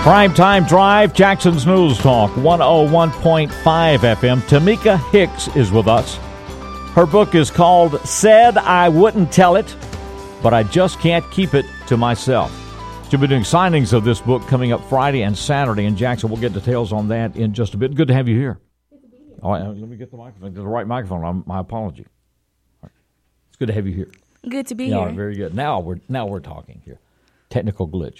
Primetime Drive, Jackson's News Talk, 101.5 FM. Tamika Hicks is with us. Her book is called Said I Wouldn't Tell It, But I Just Can't Keep It to Myself. She'll be doing signings of this book coming up Friday and Saturday in Jackson. We'll get details on that in just a bit. Good to have you here. Oh, let me get the microphone. The right microphone. My apology. Right. It's good to have you here. Good to be here. Very good. Now we're talking here. Technical glitch.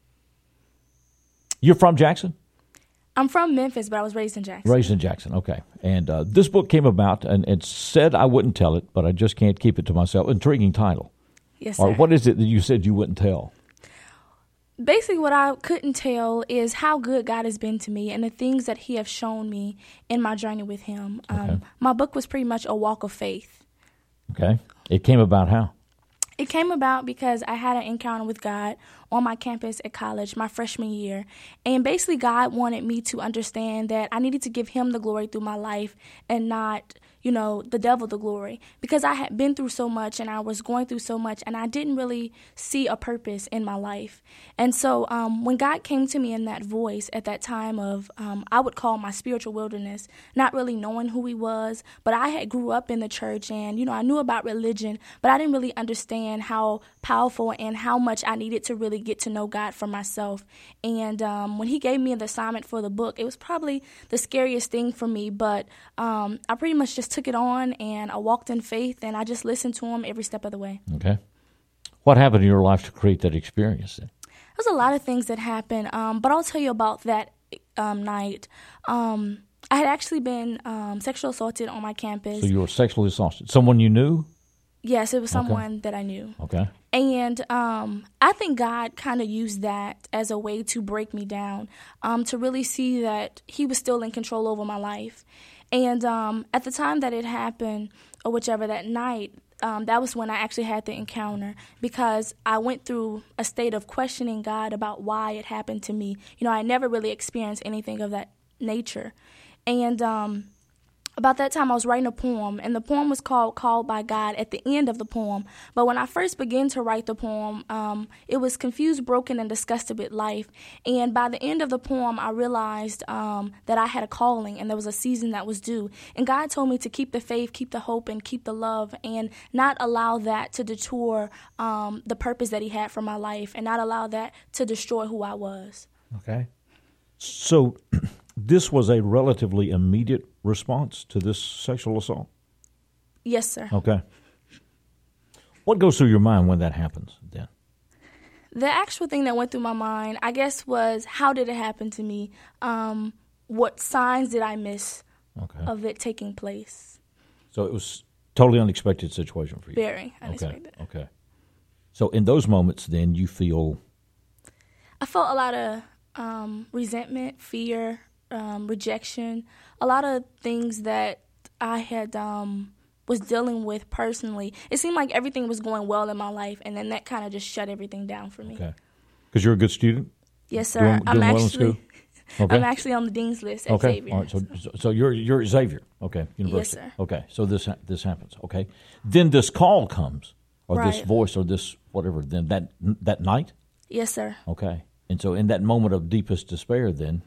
You're from Jackson? I'm from Memphis, but I was raised in Jackson. Raised in Jackson, okay. And this book came about, and it said I wouldn't tell it, but I just can't keep it to myself. Intriguing title. Yes, sir. Or what is it that you said you wouldn't tell? Basically, what I couldn't tell is how good God has been to me and the things that He has shown me in my journey with Him. Okay. My book was pretty much a walk of faith. Okay. It came about how? It came about because I had an encounter with God on my campus at college my freshman year. And basically, God wanted me to understand that I needed to give Him the glory through my life and not, the devil the glory. Because I had been through so much and I was going through so much and I didn't really see a purpose in my life. And so when God came to me in that voice at that time of, I would call my spiritual wilderness, not really knowing who He was, but I had grew up in the church and, I knew about religion, but I didn't really understand how powerful and how much I needed to really get to know God for myself. And when He gave me the assignment for the book, it was probably the scariest thing for me, but I pretty much just took it on and I walked in faith and I just listened to Him every step of the way. Okay. What happened in your life to create that experience then? There's a lot of things that happened, but I'll tell you about that night. I had actually been sexually assaulted on my campus. So you were sexually assaulted? Someone you knew? Yes, it was someone that I knew. Okay. And I think God kind of used that as a way to break me down, to really see that He was still in control over my life. And at the time that it happened, or whichever, that night, that was when I actually had the encounter, because I went through a state of questioning God about why it happened to me. I never really experienced anything of that nature. And about that time, I was writing a poem, and the poem was Called by God at the end of the poem. But when I first began to write the poem, it was confused, broken, and disgusted with life. And by the end of the poem, I realized that I had a calling, and there was a season that was due. And God told me to keep the faith, keep the hope, and keep the love, and not allow that to detour the purpose that He had for my life, and not allow that to destroy who I was. Okay. So this was a relatively immediate response to this sexual assault? Yes, sir. Okay. What goes through your mind when that happens then? The actual thing that went through my mind, I guess, was how did it happen to me? What signs did I miss of it taking place? So it was totally unexpected situation for you? Very unexpected. Okay. So in those moments then you feel? I felt a lot of resentment, fear, rejection, a lot of things that I had was dealing with personally. It seemed like everything was going well in my life, and then that kind of just shut everything down for me. Okay. Because you're a good student? Yes, sir. Doing well in school? Okay. I'm actually on the dean's list at Xavier. All right. So you're at Xavier. Okay. University. Yes, sir. Okay. So this happens. Okay. Then this call comes, or right. this voice, or this whatever. Then that night. Yes, sir. Okay. And so in that moment of deepest despair, then.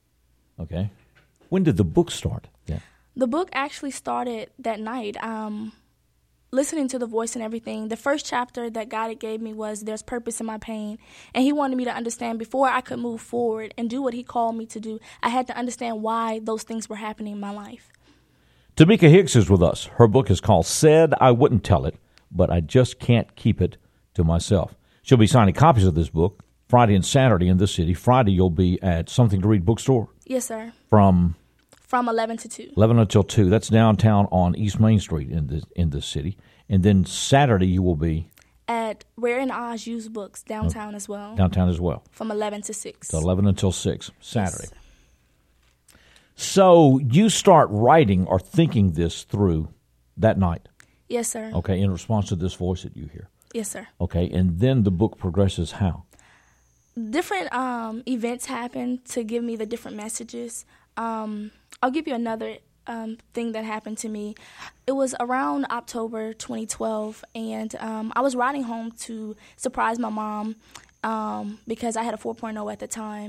Okay. When did the book start then? The book actually started that night. Listening to the voice and everything, the first chapter that God gave me was There's Purpose in My Pain. And He wanted me to understand before I could move forward and do what He called me to do, I had to understand why those things were happening in my life. Tamika Hicks is with us. Her book is called Said I Wouldn't Tell It, But I Just Can't Keep It to Myself. She'll be signing copies of this book Friday and Saturday in this city. Friday you'll be at Something to Read bookstore. Yes, sir. From 11 to 2. 11 until 2. That's downtown on East Main Street in this city. And then Saturday you will be at Rare and Oz Used Books downtown as well. Downtown as well. From 11 to 6. So 11 until 6 Saturday. Yes. So you start writing or thinking this through that night. Yes, sir. Okay, in response to this voice that you hear. Yes, sir. Okay, and then the book progresses how? Different events happen to give me the different messages. I'll give you another thing that happened to me. It was around October 2012, and I was riding home to surprise my mom because I had a 4.0 at the time.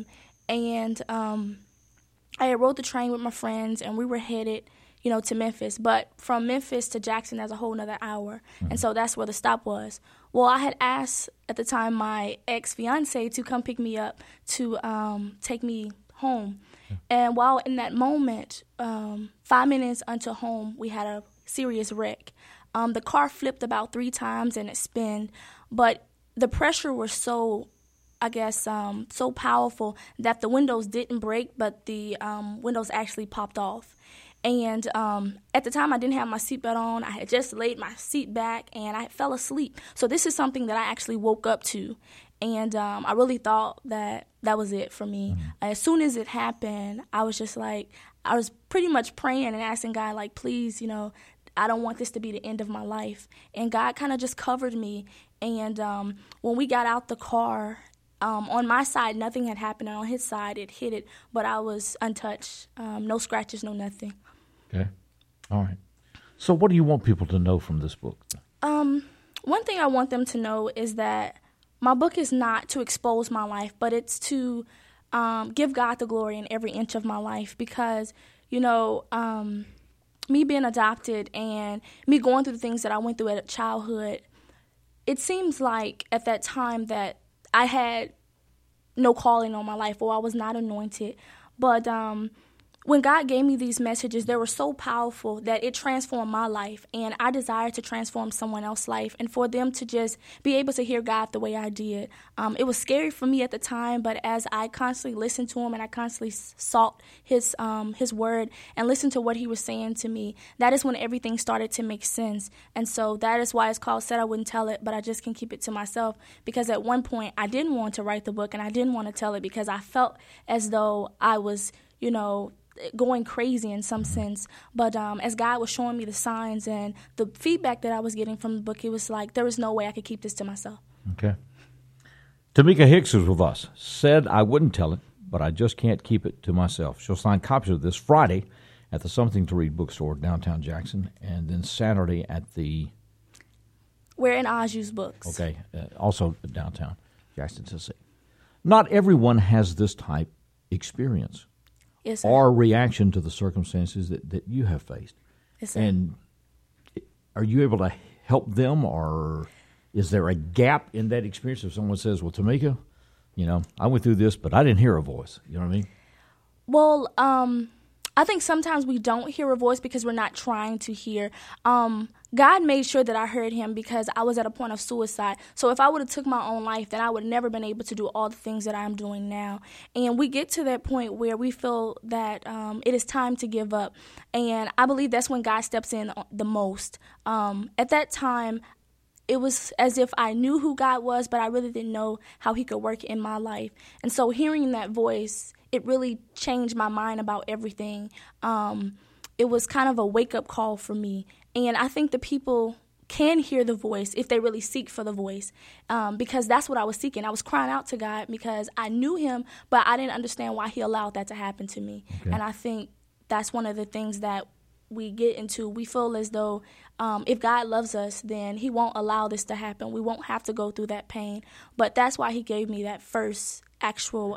and I had rode the train with my friends, and we were headed, to Memphis. But from Memphis to Jackson, that's a whole nother hour, and so that's where the stop was. Well, I had asked at the time my ex-fiance to come pick me up to take me home. And while in that moment, 5 minutes until home, we had a serious wreck. The car flipped about 3 times and it spun, but the pressure was so, so powerful that the windows didn't break, but the windows actually popped off. And at the time, I didn't have my seatbelt on. I had just laid my seat back, and I fell asleep. So this is something that I actually woke up to. And I really thought that was it for me. As soon as it happened, I was just like, I was pretty much praying and asking God, like, please, I don't want this to be the end of my life. And God kind of just covered me. And when we got out the car, on my side, nothing had happened. And on his side, it hit it, but I was untouched. No scratches, no nothing. Okay. All right. So what do you want people to know from this book? One thing I want them to know is that my book is not to expose my life, but it's to give God the glory in every inch of my life because, me being adopted and me going through the things that I went through at childhood, it seems like at that time that I had no calling on my life or I was not anointed. But when God gave me these messages, they were so powerful that it transformed my life. And I desire to transform someone else's life and for them to just be able to hear God the way I did. It was scary for me at the time, but as I constantly listened to him and I constantly sought his word and listened to what he was saying to me, that is when everything started to make sense. And so that is why it's called Said I Wouldn't Tell It, but I just can keep it to myself because at one point I didn't want to write the book and I didn't want to tell it because I felt as though I was, going crazy in some sense. But as God was showing me the signs and the feedback that I was getting from the book, it was like there was no way I could keep this to myself. Okay. Tamika Hicks is with us. Said I wouldn't tell it, but I just can't keep it to myself. She'll sign copies of this Friday at the Something to Read bookstore, downtown Jackson, and then Saturday at the... We're in Aju's Books. Okay. Also downtown Jackson, Tennessee. Not everyone has this type experience. Yes, sir. Or reaction to the circumstances that you have faced. Yes, sir. And are you able to help them, or is there a gap in that experience if someone says, well, Tamika, I went through this, but I didn't hear a voice. You know what I mean? Well, I think sometimes we don't hear a voice because we're not trying to hear. God made sure that I heard him because I was at a point of suicide. So if I would have took my own life, then I would have never been able to do all the things that I'm doing now. And we get to that point where we feel that it is time to give up. And I believe that's when God steps in the most. At that time, it was as if I knew who God was, but I really didn't know how he could work in my life. And so hearing that voice, it really changed my mind about everything. It was kind of a wake-up call for me. And I think the people can hear the voice if they really seek for the voice, because that's what I was seeking. I was crying out to God because I knew him, but I didn't understand why he allowed that to happen to me. Okay. And I think that's one of the things that we get into. We feel as though if God loves us, then he won't allow this to happen. We won't have to go through that pain. But that's why he gave me that first actual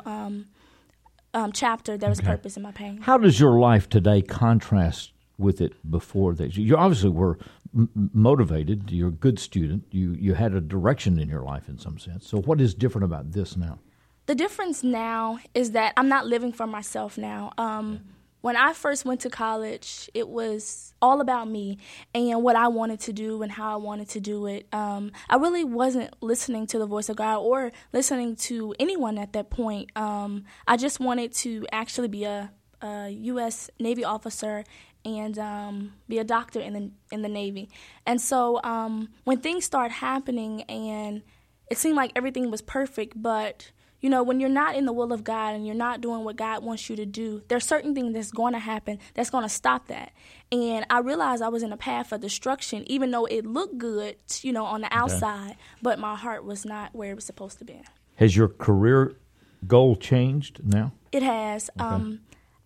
chapter. There was purpose in my pain. How does your life today contrast with it before that? You obviously were motivated. You're a good student. You had a direction in your life in some sense. So what is different about this now? The difference now is that I'm not living for myself now. When I first went to college, it was all about me and what I wanted to do and how I wanted to do it. I really wasn't listening to the voice of God or listening to anyone at that point. I just wanted to actually be a U.S. Navy officer and be a doctor in the Navy. And so when things started happening and it seemed like everything was perfect, but when you're not in the will of God and you're not doing what God wants you to do, there's certain things that's going to happen that's going to stop that. And I realized I was in a path of destruction, even though it looked good, on the outside, but my heart was not where it was supposed to be. Has your career goal changed now? It has. Okay.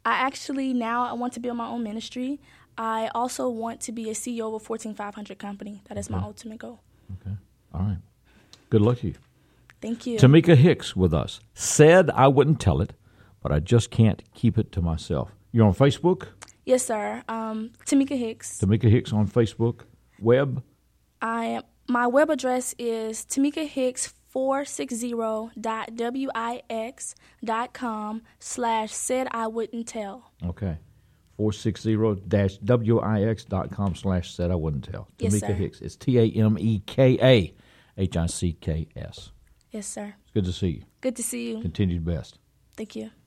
I want to build my own ministry. I also want to be a CEO of a Fortune 500 company. That is my ultimate goal. Okay. All right. Good luck to you. Thank you. Tamika Hicks with us. Said I Wouldn't Tell It, but I just can't keep it to myself. You're on Facebook? Yes, sir. Tamika Hicks. Tamika Hicks on Facebook. Web? My web address is tamikahicks460.wix.com/said-I-wouldn't-tell. Okay. 460-wix.com/said-I-wouldn't-tell. Yes, Tamika sir. Hicks. It's TAMEKAHICKS. Yes, sir. It's good to see you. Good to see you. Continued best. Thank you.